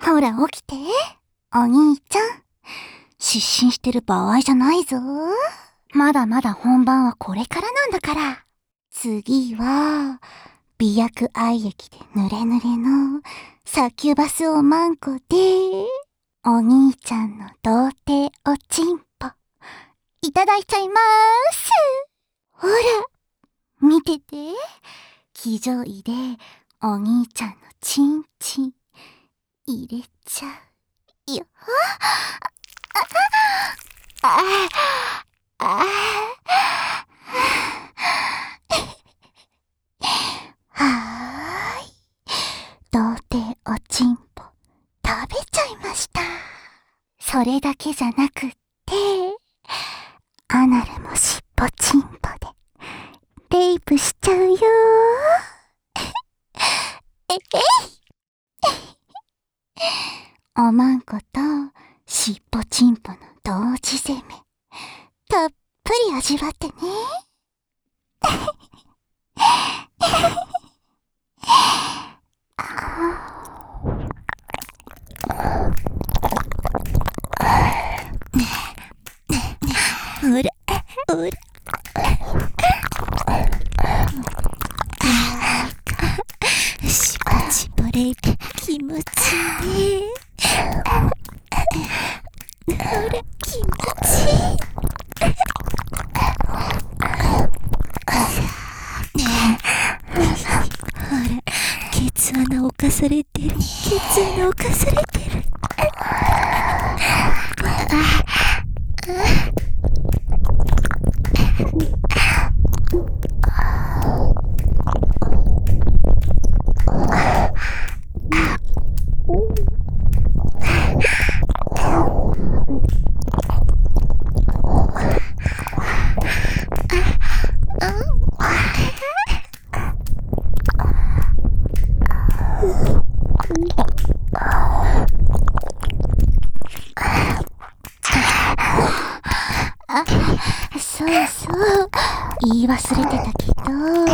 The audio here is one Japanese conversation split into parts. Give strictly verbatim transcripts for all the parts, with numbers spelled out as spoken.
ほら起きて、お兄ちゃん。失神してる場合じゃないぞ。まだまだ本番はこれからなんだから。次は、美薬愛液で濡れ濡れのサキュバスおまんこで、お兄ちゃんの童貞おちんぽ、いただいちゃいまーす。ほら、見てて。騎乗位でお兄ちゃんのチンチン、入れちゃうよ。ああああはーい。童貞おちんぽ食べちゃいました。それだけじゃなくって、アナルもしっぽちんぽでレイプしちゃうよ。ええおまんことしっぽちんぽの同時攻め、たっぷり味わってね。ほら、ほら。しぽちぽレイプ気持ちいいね。ほら、気持ちいい。ほら、ケツ穴侵されてる。ケツ穴侵されてる。あ、そうそう、言い忘れてたけど、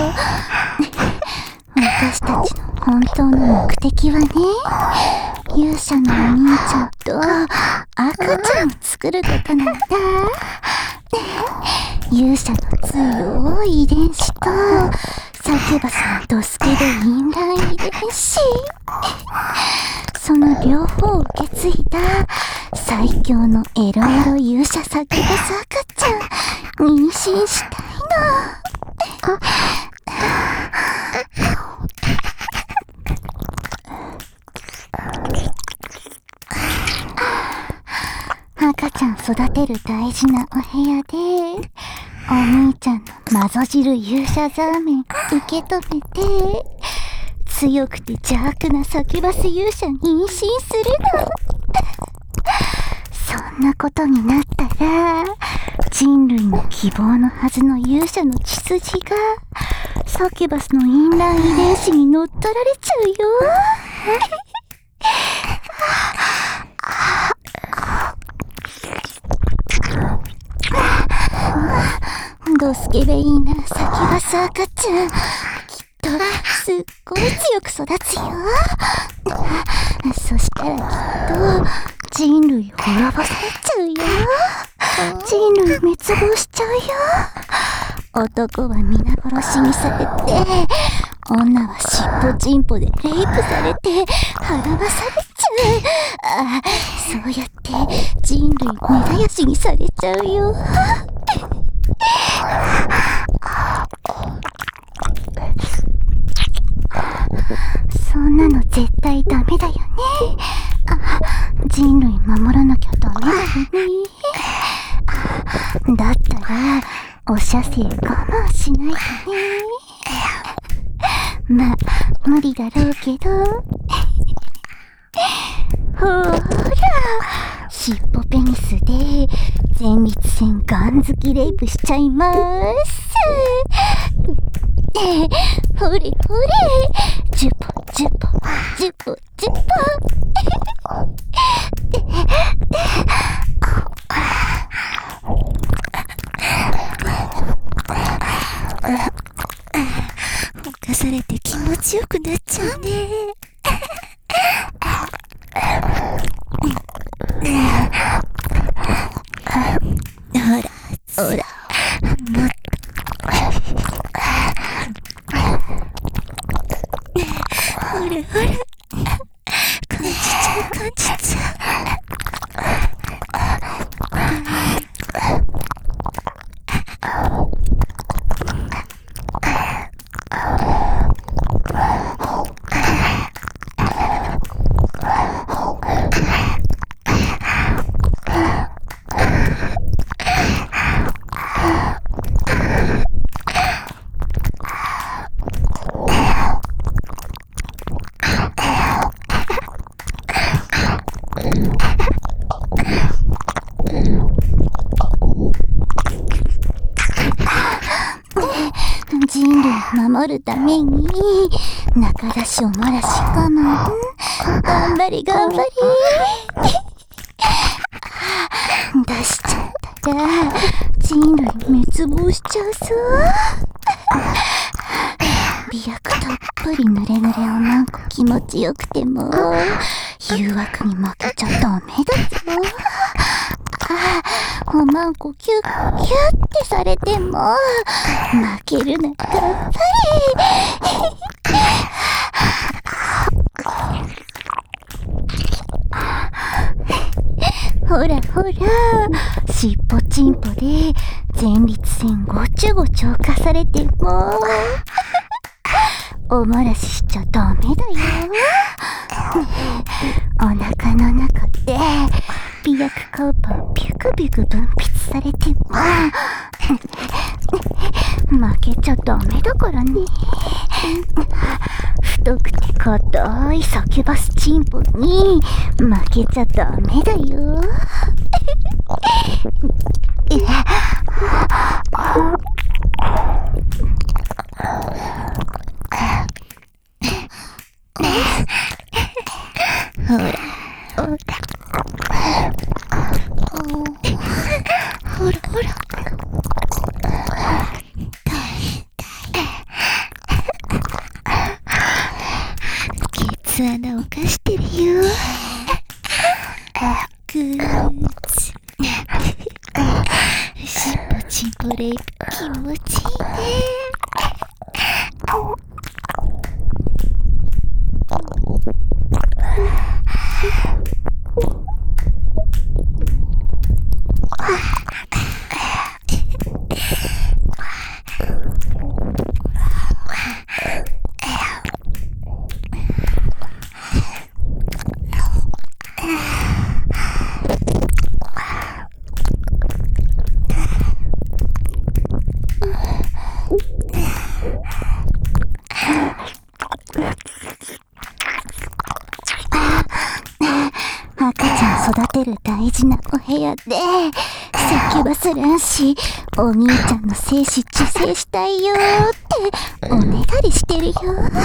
私たちの本当の目的はね、勇者のお兄ちゃんと赤ちゃんを作ることなんだ。勇者の強い遺伝子とサキュバスのドスケベ淫乱遺伝子、その両方を受け継いだ最強のエロエロ勇者サキュバス赤ちゃん妊娠したいの。赤ちゃん育てる大事なお部屋で、お兄ちゃんのマゾ汁勇者ザーメン受け止めて、強くて邪悪なサキュバス勇者妊娠するの。そんなことになったら、人類の希望のはずの勇者の血筋がサキュバスの淫乱遺伝子に乗っ取られちゃうよ。ドスケベイーなサキュバス赤ちゃん、きっとすっごい強く育つよ。そしたらきっと人類滅ぼされちゃうよ。人類滅亡しちゃうよ。男は皆殺しにされて、女はしっぽちんぽでレイプされて払わされちゃう。ああ、そうやって人類根絶やしにされちゃうよ。そんなの絶対ダメだよね。あ、人類守らなきゃダメだよね。だったらお射精我慢しないとね。まあ無理だろうけど。ほーら、しっぽペニスで前立腺ガン好きレイプしちゃいまーす。ほれほれ、ジュポジュポジュポジュポ。犯されて気持ちよくなっちゃうね。 ほら、もっと。ほらほら、感じちゃう感じちゃ人類を守るために中出しおもらし我慢。頑張り頑張り出しちゃったら人類滅亡しちゃうぞ。美薬たっぷり濡れ濡れおまんこ気持ちよくても誘惑に負けちゃダメだぞ。おまんこキュッキュッってされても負けるな、頑張れ。ほらほら、しっぽちんぽで前立腺ごちょごちょ浮かされてもお漏らししちゃダメだよ。お腹の中で美薬カウパービュクビュク分泌されても負けちゃダメだからね。太くて硬いサキュバスチンポに負けちゃダメだよ。ほらほらほらほら、ケツ穴をかしてるよ。ぐーつしっぽちんぽレイプ気持ちいいね。赤ちゃん育てる大事なお部屋でサキュバス卵子お兄ちゃんの精子受精したいよっておねだりしてるよ。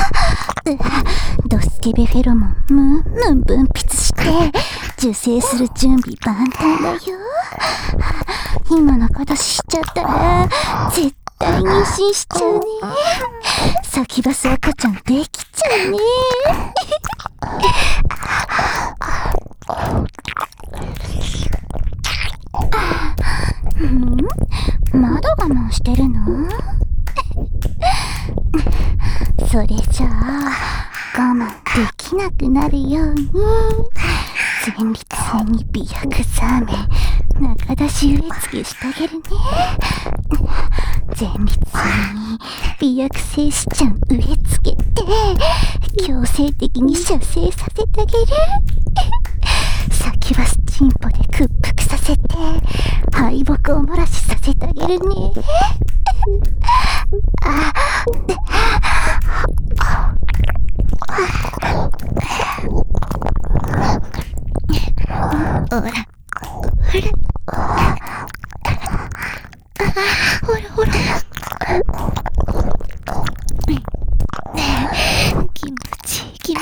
ドスケベフェロモンムンムン分泌して受精する準備万端だよ。今中出ししちゃったら絶対妊娠しちゃうね。サキュバス赤ちゃんできちゃうね。ん？まだ我慢してるの？それじゃあ我慢できなくなるように前立腺に美薬サーメン中出し植え付けしてあげるね。前立腺に美薬精子ちゃん植え付けて強制的に射精させてあげる。サキュバスチンポで屈服させて敗北を漏らしさせてあげるね。あほらほらほらほら気持ちいい気持ちいい。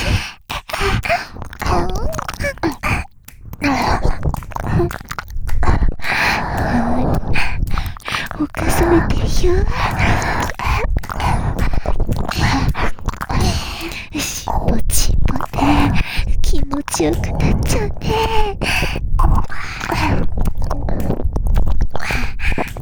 犯されてるよ。しっぽちんぽで気持ちよくなっちゃうね。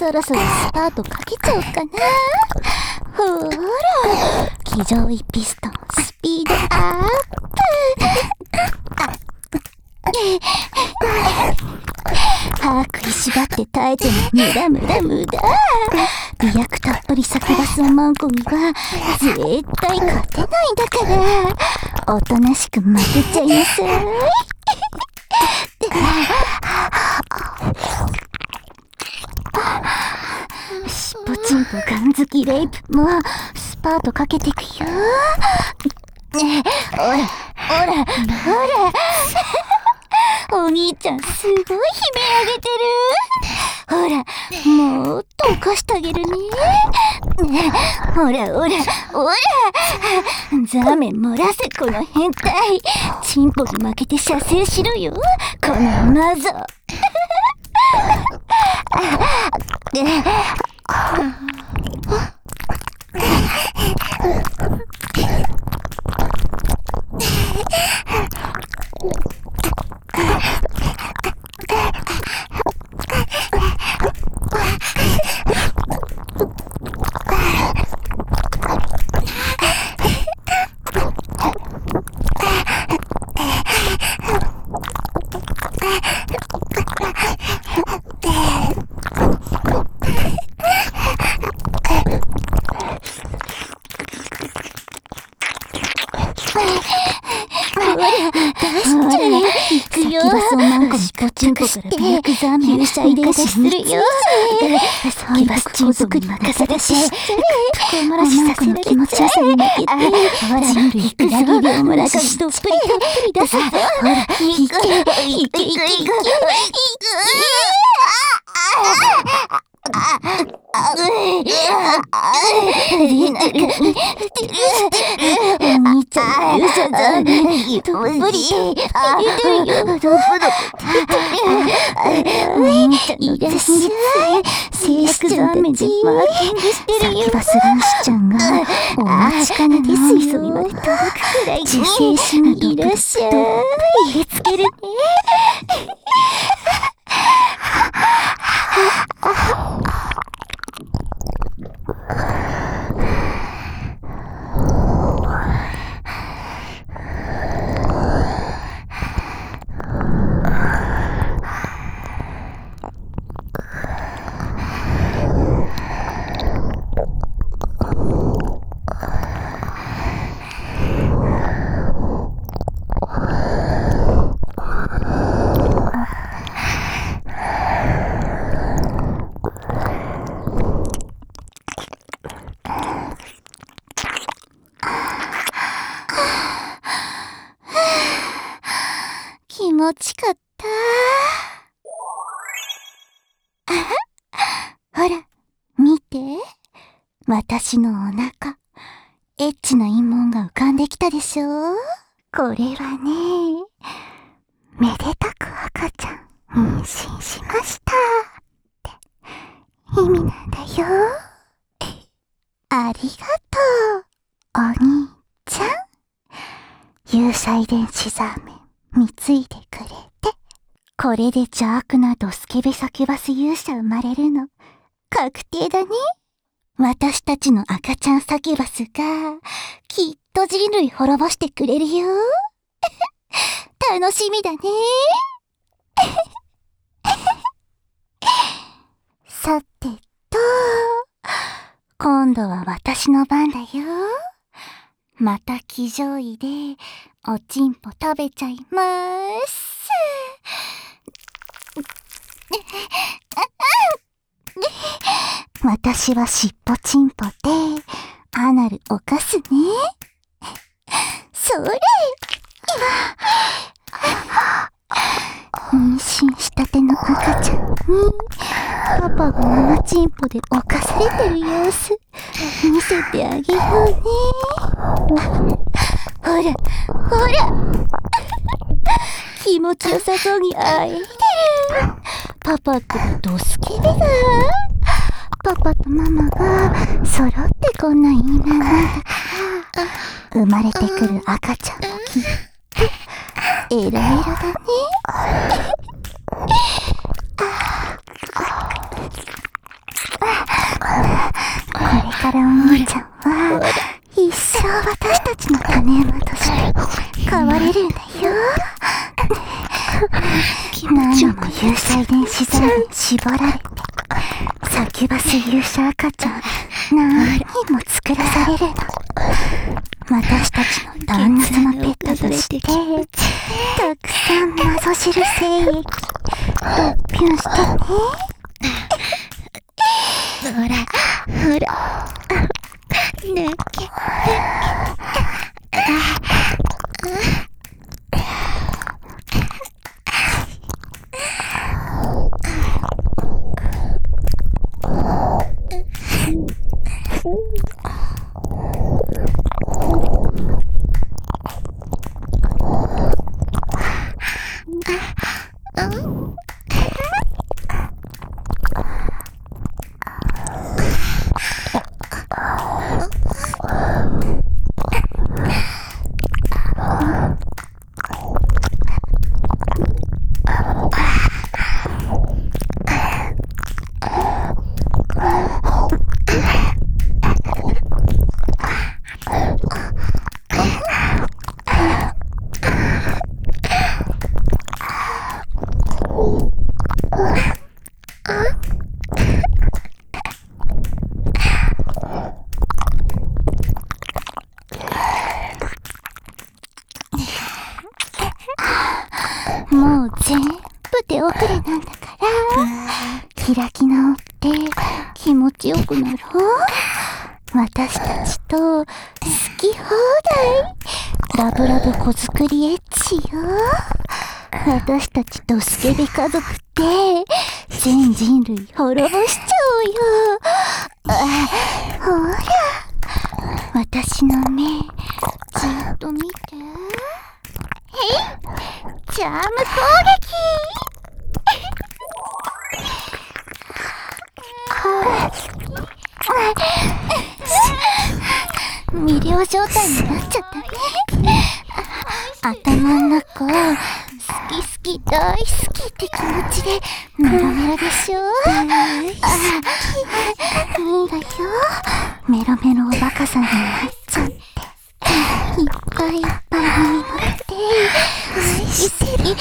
そろそろスパートかけちゃおうかな。ほーら、騎乗位ピストンスピードアップ。歯食いしばって耐えても無駄無駄無駄。美薬たっぷりサクバスおまんこには絶対勝てないんだから、おとなしく負けちゃいなさい。しっぽちんぽガン好きレイプもスパートかけてくよ。ねえ、ほらほらほらお兄ちゃんすごい悲鳴あげてる。ほら、もっと起こしてあげるね。ねほらほらほら、ザーメン漏らせこの変態。チンポに負けて射精しろよこのマゾ。勇者遺伝子するよ。サキバスチンポに任せ出ししてこ漏らしさせられちゃえ。気持ちよさに負けてほら人類裏切りを漏らしどっぷりたっぷり出すぞ。ほらいけいけいけいけお兄ちゃん勇者だね。どっぷり出てるよ。どっぷりお兄ちゃんのいらっしゃい。静粛ザーメンでマーキングしてるよ。サキバス男子ちゃんがお待ちかねですよ。水まで届くくらい自制しにいらっしゃい。入れつけるね。気持ちかった。ほら、見て。私のお腹。エッチな陰謀が浮かんできたでしょ。これはね、めでたく赤ちゃん妊娠しましたって意味なんだよ。ありがとう、お兄ちゃん。勇者遺伝子ザーメン貢いでくれて。これで邪悪なドスケベサキュバス勇者生まれるの確定だね。私たちの赤ちゃんサキュバスがきっと人類滅ぼしてくれるよ。楽しみだね。さてと、今度は私の番だよ。また騎乗位でおちんぽ食べちゃいまーす。私はしっぽちんぽでアナルおかすね。それ妊娠したての赤ちゃんにパパがママちんぽで犯されてる様子見せてあげようね。ほらほら気持ちよさそうにあえいでる。パパってドスケベだ。パパとママが揃ってこんないいななんだから生まれてくる赤ちゃんもきっとエロエロだね。 からお兄ちゃんは一生私たちの種馬として飼われるんだよ。何度も有刺遺伝子材に絞られてサキュバス勇者赤ちゃん何人も作らされるの。私たちの旦那様ペットとしてたくさん謎汁精液ドッピュンしてね。 ほらほら抜けもう全部手遅れなんだから開き直って気持ちよくなろう。私たちと好き放題ラブラブ子作りエッチよ。私たちとスケベ家族って全人類滅ぼしちゃおうよ。あ、ほら私の目じっと見て。へいチャーム攻撃魅了状態になっちゃったね。頭の中好き好き大好きって気持ちでメロメロでしょ。大好きいいんだよ。メロメロおバカさんになっちゃっていっぱいいっぱいに乗って好き好き大好き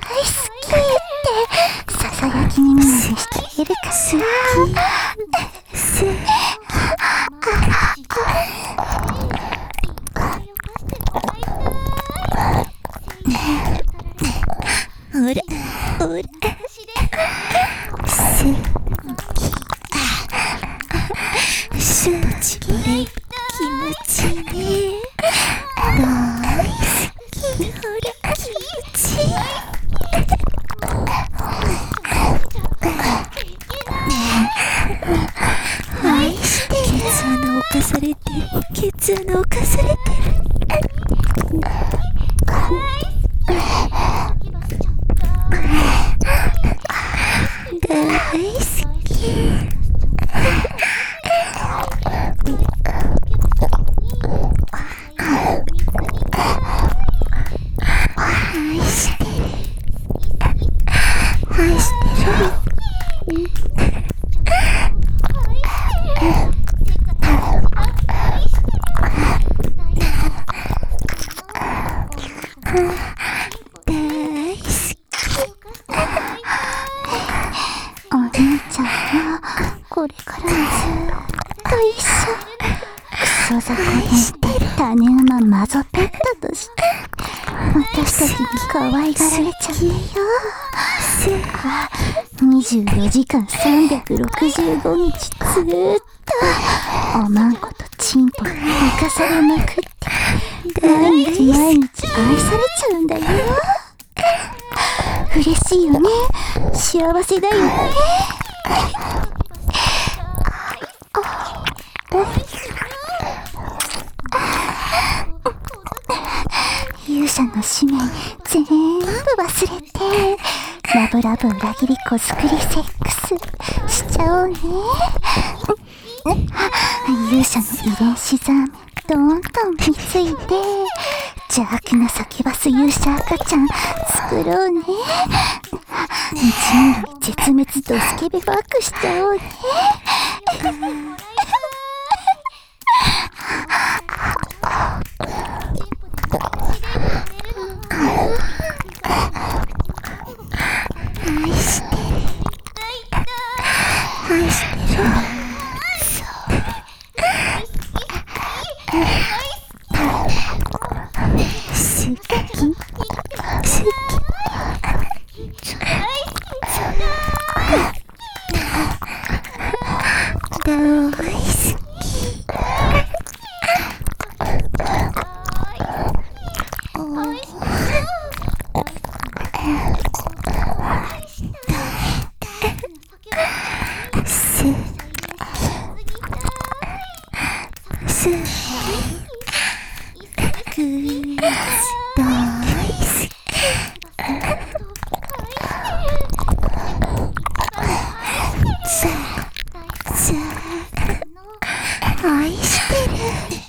ってささやき耳までしているかしら。好きほらほらすすポチポレ気持ちいいね。大好きほら気持ちいい。愛してる。ケツ穴侵されてる。ケツ穴侵されてる。大好き。愛してる。愛してる。 お兄ちゃんはこれからもずっと一緒クソ雑魚で種馬マゾペットとして私たちに可愛がられちゃうんだよ。にじゅうよじかんさんびゃくろくじゅうごにちずーっとおまんことチンポに浮かされまくって毎日毎日愛されちゃうんだよ。嬉しいよね。幸せだよね。勇者の使命全部忘れてラブラブ裏切り子作りセックスしちゃおうね。勇者の遺伝子ザーメンどんどん見ついて邪悪なサキュバス勇者赤ちゃん作ろうね。人類絶滅とスケベファックしちゃおうね。 愛してる。好き好き大好き。愛してる。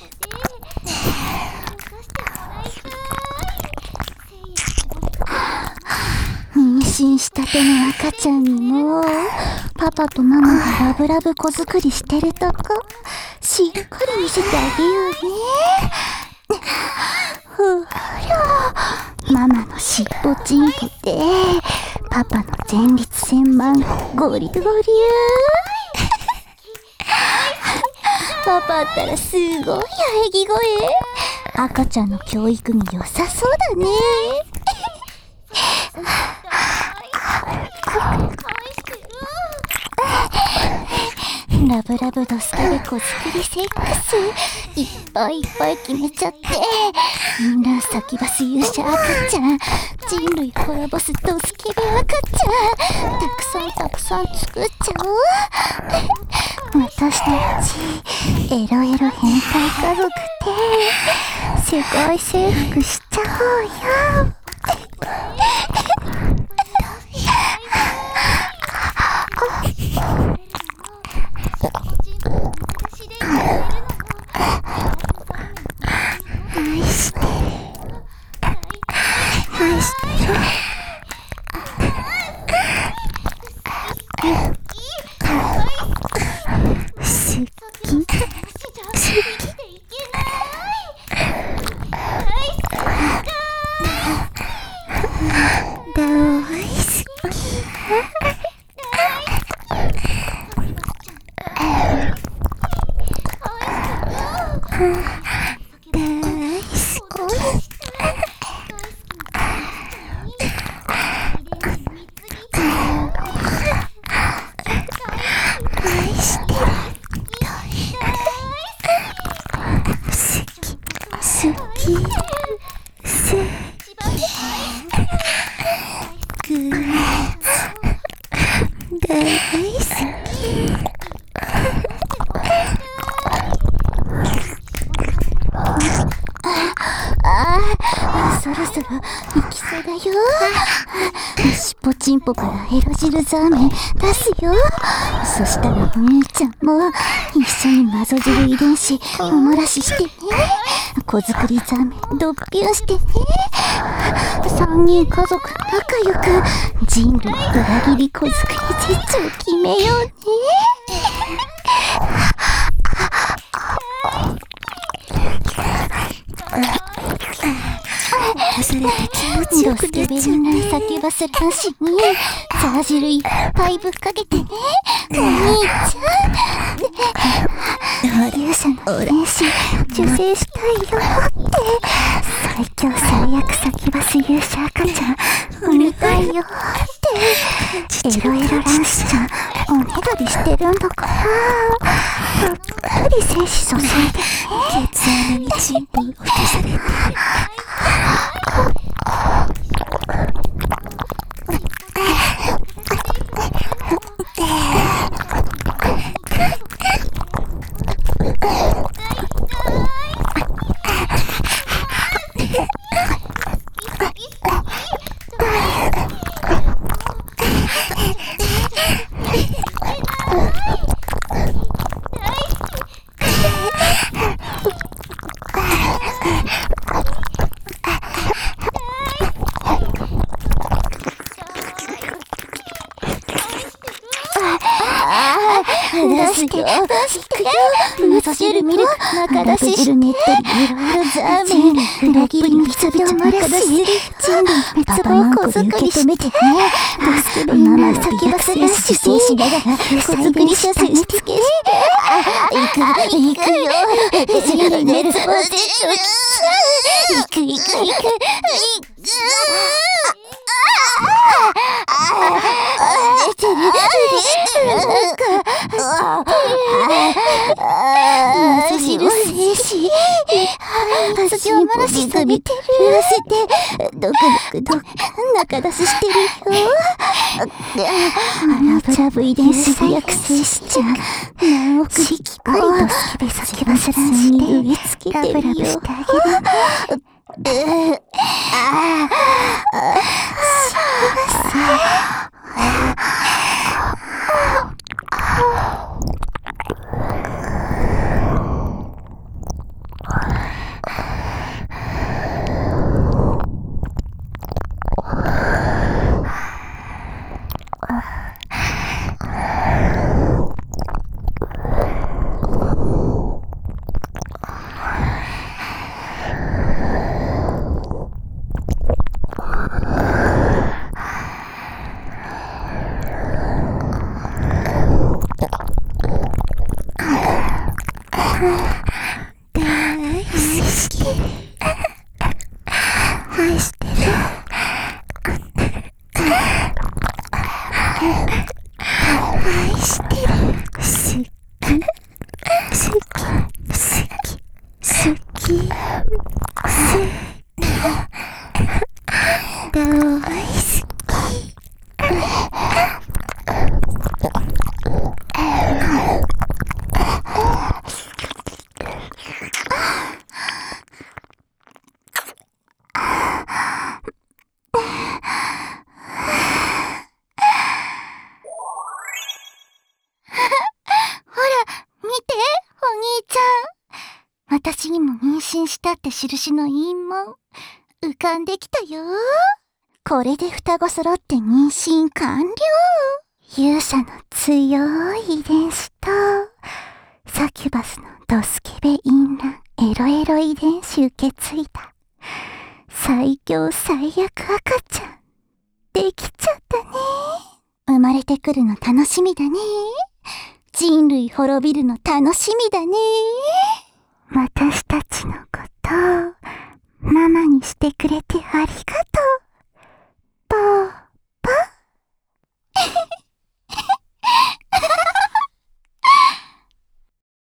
妊娠したての赤ちゃんにもパパとママがラブラブ子作りしてるとこしっかり見せてあげようね。ほらママの尻尾チンポでパパの前立腺マンゴリゴリパパったらすごい喘ぎ声。赤ちゃんの教育に良さそうだね。ラブラブドスケベ子作りセックスいっぱいいっぱい決めちゃって、みんな先バス勇者赤ちゃん、人類滅ぼすドスケベ赤ちゃん、たくさんたくさん作っちゃおう。私たちエロエロ変態家族って世界征服しちゃおうよ。 愛してる。愛してる。好き好き。大好き。 そろそろ行きそうだよ。しっぽちんぽからエロ汁ザーメン出すよ。そしたらお兄ちゃんも一緒にマゾ汁遺伝子お漏らししてね。子作りザーメンドッピュンしてね。三人家族仲良く人類裏切り子作り絶頂決めようね。 それで気持ちよくなっちゃう。ドスケベにな叫ばせるなしにザー汁いっぱいぶっかけてね、お兄ちゃん。勇者の遺伝子受精したいよって最強最悪叫ばす勇者赤ちゃん産みたいよってエロエロ卵子ちゃんおねだりしてるんだからたっぷり精子注いでね。 ケツ穴にチンポを落とされてる。 出してよ、出してよ。味噌汁ミルク、中出しして。ねったり、いろいろザーメン。裏切りにびちゃびちゃ中出し。人類滅亡小作りして。ドスケベインラン先走らししてしながら、小作り車線しつけして。行く、行くよ。人類滅亡して、行く、行く、行く、行く。出てる、出てる、なんか、味噌汁静止。味を漏らしすぎてる。言わせて、ドクドクドク、中出ししてるよ。アラブラブ遺伝子が躍生しちゃう。何億匹も、スケベ先走らして植え付けてるよ。ラブラブしてあげる。うあああ幸せ。愛してる。愛してる。好き。好き。好き。好き。大好き。 私にも妊娠したって印の陰紋、浮かんできたよ。これで双子揃って妊娠完了。勇者の強い遺伝子と、サキュバスのドスケベインランエロエロ遺伝子受け継いだ。最強最悪赤ちゃん、できちゃったね。生まれてくるの楽しみだね。人類滅びるの楽しみだね。私たちのこと、ママにしてくれてありがとう。